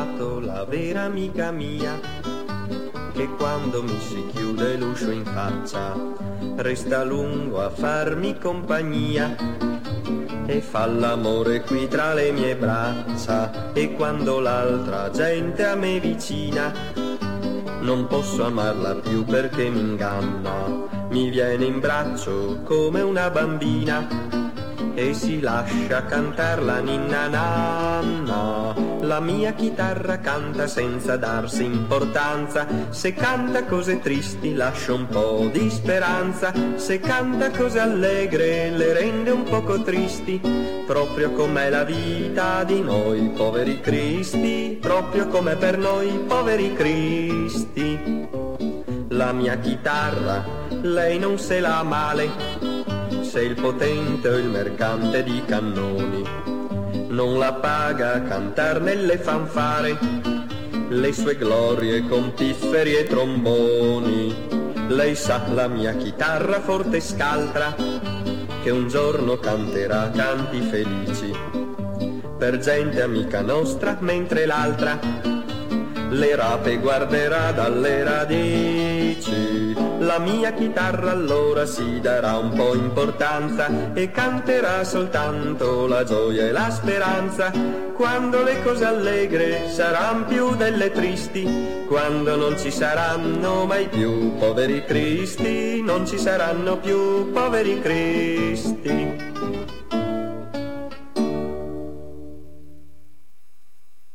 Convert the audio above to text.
trovato la vera amica mia, che quando mi si chiude l'uscio in faccia resta a lungo a farmi compagnia e fa l'amore qui tra le mie braccia. E quando l'altra gente a me vicina, non posso amarla più perché mi inganna, mi viene in braccio come una bambina e si lascia cantar la ninna nanna. La mia chitarra canta senza darsi importanza, se canta cose tristi lascia un po' di speranza, se canta cose allegre le rende un poco tristi, proprio com'è la vita di noi poveri cristi, proprio come per noi poveri cristi. La mia chitarra lei non se la male, se il potente o il mercante di cannoni non la paga a cantar nelle fanfare le sue glorie con pifferi e tromboni. Lei sa, la mia chitarra forte scaltra, che un giorno canterà canti felici per gente amica nostra, mentre l'altra le rape guarderà dalle radici. La mia chitarra allora si darà un po' importanza e canterà soltanto la gioia e la speranza, quando le cose allegre saranno più delle tristi, quando non ci saranno mai più poveri cristi, non ci saranno più poveri cristi.